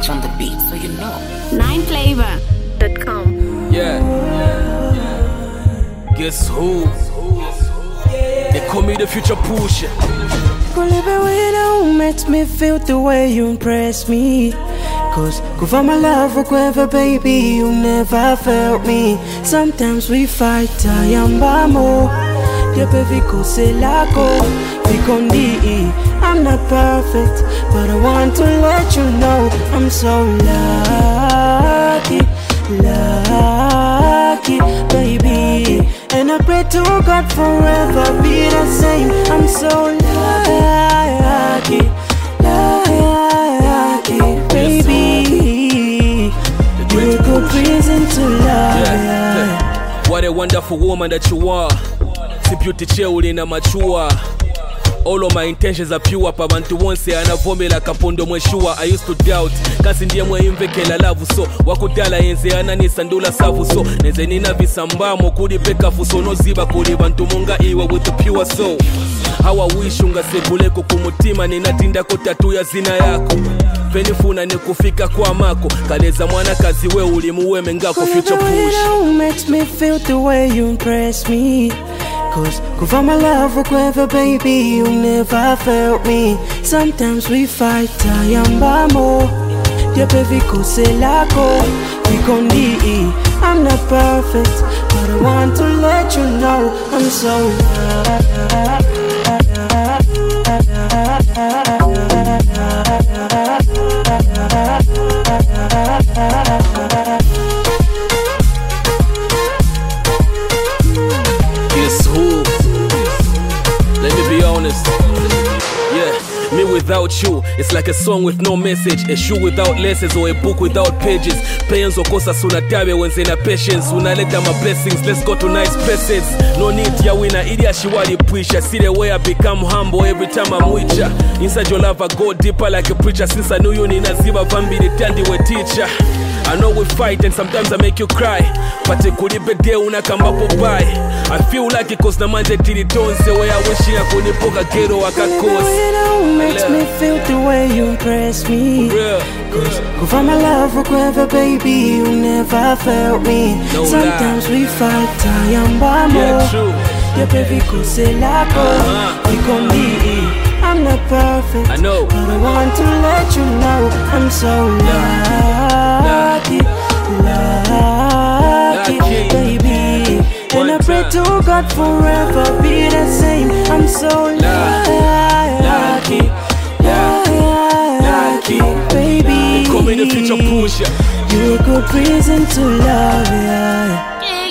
H on the beat, so you know. 9flavor.com. Yeah. Guess who? They call me the future pusher. Could live it with you makes me feel the way you impress me. Cause for my love or whatever, baby, you never felt me. Sometimes we fight, I am bamo. Yeah, baby, go say lago. We con di. I'm not perfect, but I want to let you know I'm so lucky, lucky, baby. And I pray to God forever be the same. I'm so lucky, lucky, baby. You're a good reason to love. Yeah. What a wonderful woman that you are. Si beauty cheuli na machua. All of my intentions are pure. Pabantu wonse anavomela kapondo mweshua. I used to doubt kasi ndiye mwemvekela lavu so wakudala yenze ananisa ndula savu so neze nina visambamo kuli beka fuso no ziba kuli bantu munga iwa with the pure soul. How I wish ungaseguleko kumutima ninatinda kotatu ya zina yako. Penifuna nikufika kwa mako kaleza mwana kazi we ulimuweme ngako future push. Makes me feel the way you impress me. Cause for my love or whatever, baby, you never felt me. Sometimes we fight, I am bamo. Yeah, baby, go say lago. We con di. I'm not perfect, but I want to let you know I'm so Guess who? Let me be honest. Yeah, me without you, it's like a song with no message. A shoe without laces or a book without pages. Pains or kosa sunatabe when na patience. Unaleta my blessings, let's go to nice places. No need ya winner, idi ashiwali preacher. See the way I become humble every time I'm with ya. Inside your love I go deeper like a preacher. Since I knew you nina ziba vambi the tandi we teacher. I know we fight and sometimes I make you cry. But kulipe de unakambapo buy. I feel like it cause na manje tili tonse. Way I wish ya kunipoka gero wakakos. Makes me feel the way you impress me. Cause for my love or whatever, baby, you never felt me. No sometimes lie. we fight, I am bamo. Yeah, true. Yeah, baby, go say lago. We con di. I'm not perfect, I know, but I want to let you know I'm so lucky, lucky, baby. And I pray to God forever be the same. I'm so lucky, lucky, baby. Call me the future pusher. You're a good reason to love, yeah.